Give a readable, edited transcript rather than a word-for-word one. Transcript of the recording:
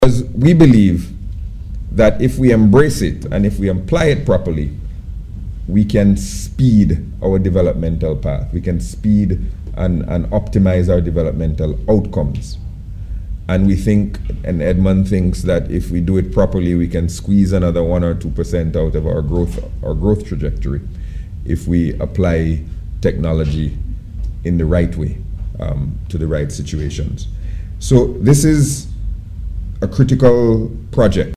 Because we believe that if we embrace it and if we apply it properly, we can speed our developmental path. We can speed and optimize our developmental outcomes. And we think, and Edmund thinks, that if we do it properly, we can squeeze another 1 or 2% out of our growth trajectory if we apply technology in the right way to the right situations. So this is a critical project.